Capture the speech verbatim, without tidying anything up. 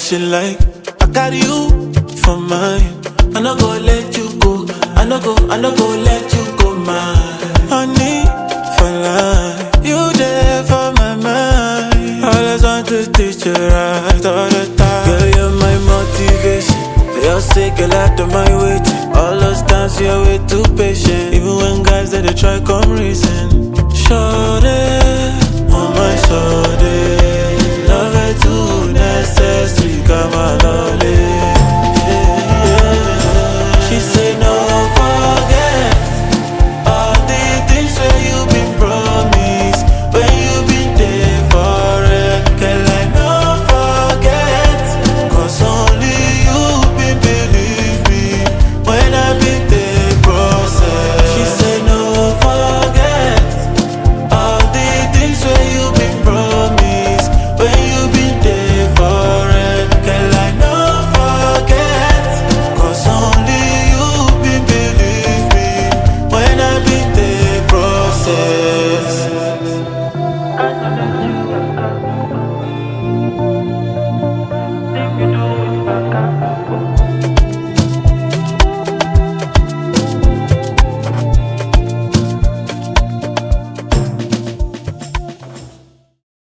she like. I carry you for mine. I no go let you go. I no go, I no go let you go, mine. Honey, for life. You there for my mind. Always want to teach you right all the time. Girl, you're my motivation. For your sake, girl, I do my waiting. All those times you're way too patient. Even when guys that they try come reason. Shorty, oh my shorty. Love it too necessary, come on, lolly. She say no forget all the things where you been promised, when you been there for it. Girl, I no forget, cause only you been believe me when I been the process. She say no forget all the things where you been promised, when you been there for it. Girl, I no forget, cause only you been believe me when I been the process. I know that you are coming. Think you do it back up.